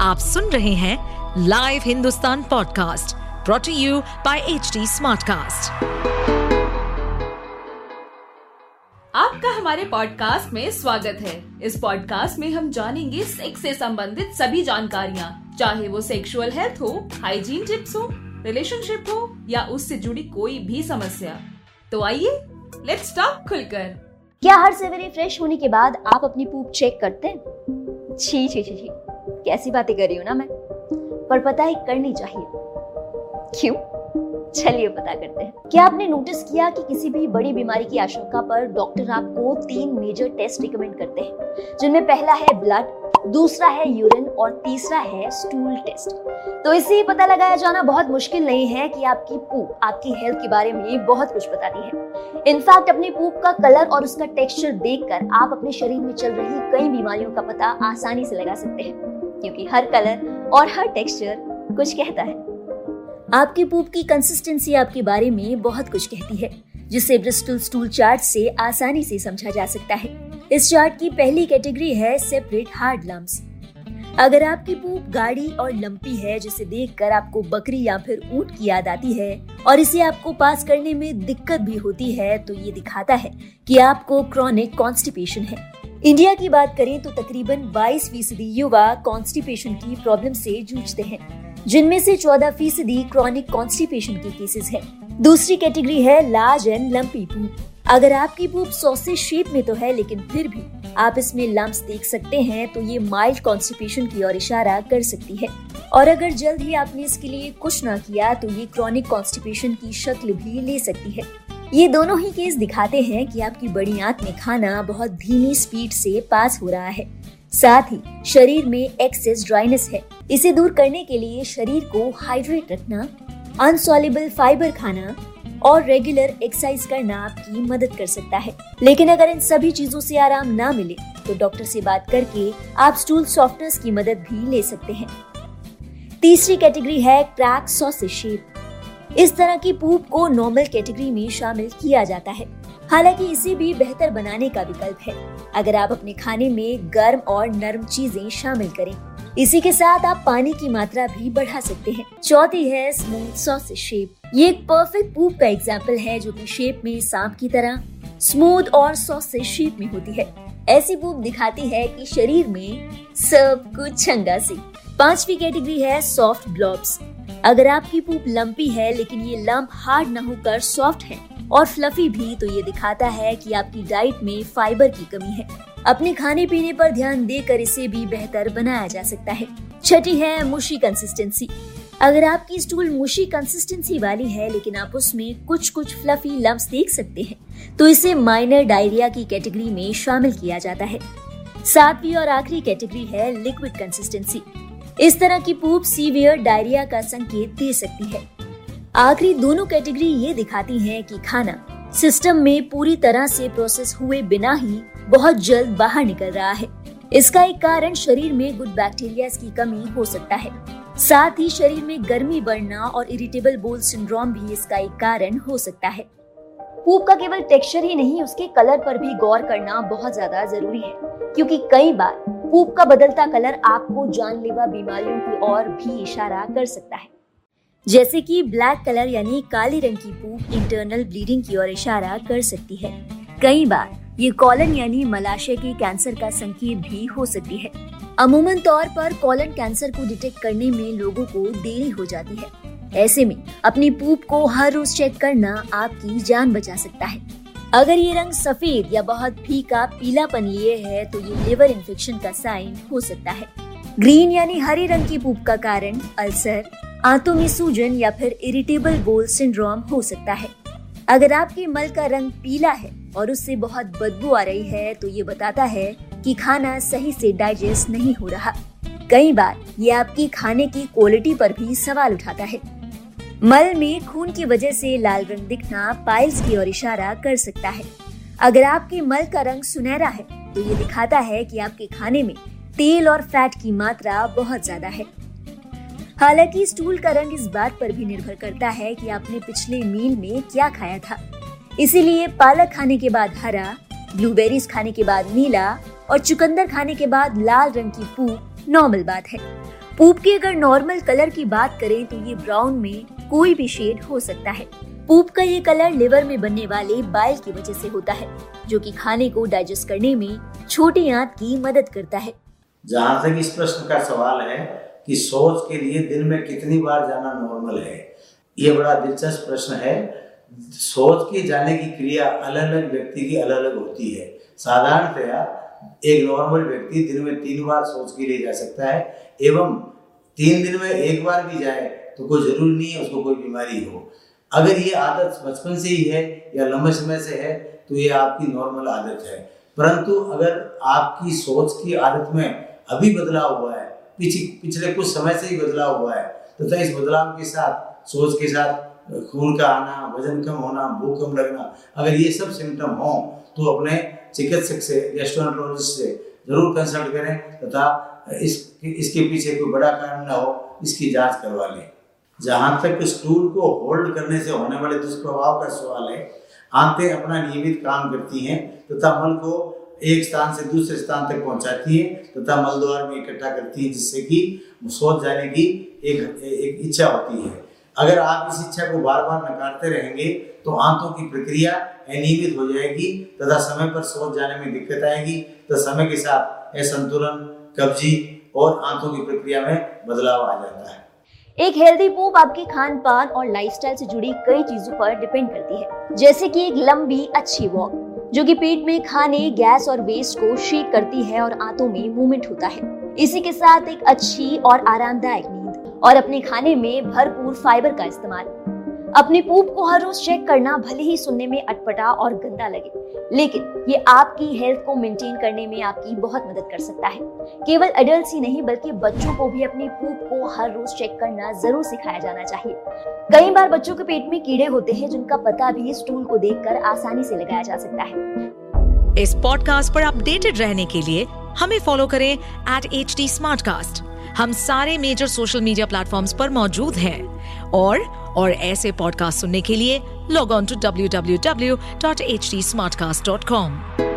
आप सुन रहे हैं live Hindustan podcast brought to you by HD smartcast. आपका हमारे पॉडकास्ट में स्वागत है। इस पॉडकास्ट में हम जानेंगे सेक्स से संबंधित सभी जानकारियाँ, चाहे वो सेक्सुअल हेल्थ हो, हाइजीन टिप्स हो, रिलेशनशिप हो या उससे जुड़ी कोई भी समस्या। तो आइए लेट्स टॉक खुलकर। क्या हर सवेरे फ्रेश होने के बाद आप अपनी पूप चेक करते हैं? छी छी छी छी, कैसी बातें कर रही हूँ ना मैं। पर पता है करनी चाहिए। क्यों? चलिए पता करते हैं। क्या आपने नोटिस किया कि किसी भी बड़ी बीमारी की आशंका पर डॉक्टर आपको 3 मेजर टेस्ट रिकमेंड करते हैं, जिनमें पहला है ब्लड, दूसरा है यूरिन और तीसरा है स्टूल टेस्ट। तो इससे ही पता लगाया जाना बहुत मुश्किल नहीं है कि आपकी पूप आपकी हेल्थ के बारे में बहुत कुछ बताती है। इनफैक्ट अपनी पूप का कलर और उसका टेक्सचर देखकर आप अपने शरीर में चल रही कई बीमारियों का पता आसानी से लगा सकते हैं, क्योंकि हर कलर और हर टेक्सचर कुछ कहता है। आपकी पूप की कंसिस्टेंसी आपके बारे में बहुत कुछ कहती है, जिसे ब्रिस्टल स्टूल चार्ट से आसानी से समझा जा सकता है। इस चार्ट की पहली कैटेगरी है सेपरेट हार्ड लम्प्स। अगर आपकी पूप गाढ़ी और लंपी है, जिसे देखकर आपको बकरी या फिर ऊंट की याद आती है और इसे आपको पास करने में दिक्कत भी होती है, तो ये दिखाता है कि आपको क्रॉनिक कॉन्स्टिपेशन है। इंडिया की बात करें तो तकरीबन 22% युवा कॉन्स्टिपेशन की प्रॉब्लम से जूझते हैं, जिनमें से 14% क्रॉनिक कॉन्स्टिपेशन के केसेस हैं। दूसरी कैटेगरी है लार्ज एंड लंपी पूप। अगर आपकी पूप सॉसेज शेप में तो है, लेकिन फिर भी आप इसमें लम्प्स देख सकते हैं, तो ये माइल्ड कॉन्स्टिपेशन की ओर इशारा कर सकती है। और अगर जल्द ही आपने इसके लिए कुछ ना किया, तो ये क्रॉनिक कॉन्स्टिपेशन की शक्ल भी ले सकती है। ये दोनों ही केस दिखाते हैं कि आपकी बड़ी आंत में खाना बहुत धीमी स्पीड से पास हो रहा है। साथ ही शरीर में एक्सेस ड्राइनेस है। इसे दूर करने के लिए शरीर को हाइड्रेट रखना, अनसॉल्युबल फाइबर खाना और रेगुलर एक्सरसाइज करना आपकी मदद कर सकता है। लेकिन अगर इन सभी चीजों से आराम ना मिले, तो डॉक्टर से बात करके आप स्टूल सॉफ्टनेस की मदद भी ले सकते हैं। तीसरी कैटेगरी है क्रैक सॉसेज शेप। इस तरह की पूप को नॉर्मल कैटेगरी में शामिल किया जाता है, हालांकि इसे भी बेहतर बनाने का विकल्प है अगर आप अपने खाने में गर्म और नरम चीजें शामिल करें। इसी के साथ आप पानी की मात्रा भी बढ़ा सकते हैं। चौथी है स्मूथ सॉसेज शेप। ये एक परफेक्ट पूप का एग्जाम्पल है, जो कि शेप में सांप की तरह स्मूथ और सॉसेज शेप में होती है। ऐसी पूप दिखाती है कि शरीर में सब कुछ चंगा सी। पांचवी कैटेगरी है सॉफ्ट ब्लॉब्स। अगर आपकी पूप लंपी है, लेकिन ये लंप हार्ड न होकर सॉफ्ट है और फ्लफी भी, तो ये दिखाता है कि आपकी डाइट में फाइबर की कमी है। अपने खाने पीने पर ध्यान देकर इसे भी बेहतर बनाया जा सकता है। छठी है मुशी कंसिस्टेंसी। अगर आपकी स्टूल मुशी कंसिस्टेंसी वाली है, लेकिन आप उसमें कुछ फ्लफी लम्प्स देख सकते हैं, तो इसे माइनर डायरिया की कैटेगरी में शामिल किया जाता है। सातवीं और आखिरी कैटेगरी है लिक्विड कंसिस्टेंसी। इस तरह की पूप सीवियर डायरिया का संकेत दे सकती है। आखिरी दोनों कैटेगरी ये दिखाती हैं कि खाना सिस्टम में पूरी तरह से प्रोसेस हुए बिना ही बहुत जल्द बाहर निकल रहा है। इसका एक कारण शरीर में गुड बैक्टीरिया की कमी हो सकता है। साथ ही शरीर में गर्मी बढ़ना और इरिटेबल बोल सिंड्रोम भी इसका एक कारण हो सकता है। पूप का केवल टेक्सचर ही नहीं, उसके कलर पर भी गौर करना बहुत ज्यादा जरूरी है, क्योंकि कई बार पूप का बदलता कलर आपको जानलेवा बीमारियों की ओर भी इशारा कर सकता है। जैसे कि ब्लैक कलर यानी काले रंग की पूप इंटरनल ब्लीडिंग की ओर इशारा कर सकती है। कई बार ये कॉलन यानी मलाशय के कैंसर का संकेत भी हो सकती है। अमूमन तौर पर कॉलन कैंसर को डिटेक्ट करने में लोगों को देरी हो जाती है। ऐसे में अपनी पूप को हर रोज चेक करना आपकी जान बचा सकता है। अगर ये रंग सफेद या बहुत फीका पीलापन लिए है, तो ये लिवर इन्फेक्शन का साइन हो सकता है। ग्रीन यानी हरे रंग की पूप का कारण अल्सर, आंतों में सूजन या फिर इरिटेबल बोल सिंड्रोम हो सकता है। अगर आपके मल का रंग पीला है और उससे बहुत बदबू आ रही है, तो ये बताता है कि खाना सही से डाइजेस्ट नहीं हो रहा। कई बार ये आपकी खाने की क्वालिटी पर भी सवाल उठाता है। मल में खून की वजह से लाल रंग दिखना पाइल्स की ओर इशारा कर सकता है। अगर आपके मल का रंग सुनहरा है, तो ये दिखाता है कि आपके खाने में तेल और फैट की मात्रा बहुत ज्यादा है। हालांकि स्टूल का रंग इस बात पर भी निर्भर करता है कि आपने पिछले मील में क्या खाया था। इसीलिए पालक खाने के बाद हरा, ब्लूबेरीज खाने के बाद नीला और चुकंदर खाने के बाद लाल रंग की पूप नॉर्मल बात है। पूप की अगर नॉर्मल कलर की बात करें तो ये ब्राउन में कोई भी शेड हो सकता है। पूप का ये कलर लिवर में बनने वाले बाइल की वजह से होता है, जो कि खाने को डाइजेस्ट करने में छोटी आंत की मदद करता है। जहाँ तक इस प्रश्न का सवाल है कि शौच के लिए दिन में कितनी बार जाना नॉर्मल है, ये बड़ा दिलचस्प प्रश्न है। शौच के जाने की क्रिया अलग अलग व्यक्ति की अलग अलग होती है। साधारणतया एक नॉर्मल व्यक्ति दिन में 3 बार शौच के लिए जा सकता है, एवं 3 दिन में 1 बार भी जाए तो कोई जरूरी नहीं है उसको कोई बीमारी हो। अगर ये आदत बचपन से ही है या लंबे समय से है तो ये आपकी नॉर्मल आदत है। परंतु अगर आपकी शौच की आदत में अभी बदलाव हुआ है, पिछले कुछ समय से ही बदलाव हुआ है, तो इस बदलाव के साथ शौच के साथ खून का आना, वजन कम होना, भूख कम लगना, अगर ये सब सिम्टम हो तो अपने चिकित्सक से, गैस्ट्रोएंटरोलॉजिस्ट से जरूर कंसल्ट करें तथा इसके पीछे कोई बड़ा कारण न हो, इसकी जांच करवा लें। जहाँ तक स्टूल को होल्ड करने से होने वाले दुष्प्रभाव का सवाल है, आंतें अपना नियमित काम करती हैं तथा मल को एक स्थान से दूसरे स्थान तक पहुंचाती है तथा मलद्वार में इकट्ठा करती है, जिससे कि शौच जाने की एक इच्छा होती है। अगर आप इस इच्छा को बार बार नकारते रहेंगे तो आंतों की प्रक्रिया अनियमित हो जाएगी तथा समय पर शौच जाने में दिक्कत आएगी, तो समय के साथ असंतुलन, कब्जी और आंतों की प्रक्रिया में बदलाव आ जाता है। एक हेल्दी पूप आपके खान पान और लाइफस्टाइल से जुड़ी कई चीजों पर डिपेंड करती है, जैसे कि एक लंबी अच्छी वॉक जो कि पेट में खाने, गैस और वेस्ट को शेक करती है और आंतों में मूवमेंट होता है। इसी के साथ एक अच्छी और आरामदायक नींद और अपने खाने में भरपूर फाइबर का इस्तेमाल। अपने पूप को हर रोज चेक करना भले ही सुनने में अटपटा और गंदा लगे, लेकिन ये आपकी हेल्थ को मेंटेन करने में आपकी बहुत मदद कर सकता है। केवल एडल्ट्स ही नहीं बल्कि बच्चों को भी अपने पूप को हर रोज चेक करना जरूर सिखाया जाना चाहिए। कई बार बच्चों के पेट में कीड़े होते हैं जिनका पता भी स्टूल को देखकर आसानी से लगाया जा सकता है। इस पॉडकास्ट पर अपडेटेड रहने के लिए हमें फॉलो करें @HT Smartcast। हम सारे मेजर सोशल मीडिया प्लेटफॉर्म्स पर मौजूद हैं और ऐसे पॉडकास्ट सुनने के लिए लॉग ऑन टू www.htsmartcast.com।